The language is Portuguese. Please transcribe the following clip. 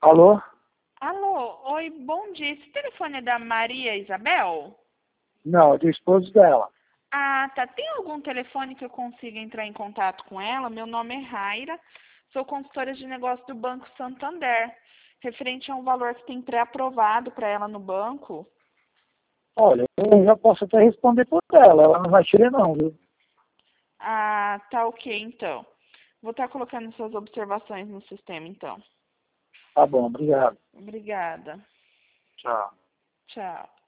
Alô? Alô, oi, bom dia. Esse telefone é da Maria Isabel? Não, é do esposo dela. Ah, tá. Tem algum telefone que eu consiga entrar em contato com ela? Meu nome é Raira, sou consultora de negócio do Banco Santander, referente a um valor que tem pré-aprovado para ela no banco. Olha, eu já posso até responder por ela não vai tirar não, viu? Ah, tá ok, então. Vou estar colocando suas observações no sistema, então. Tá bom, obrigado. Obrigada. Tchau. Tchau.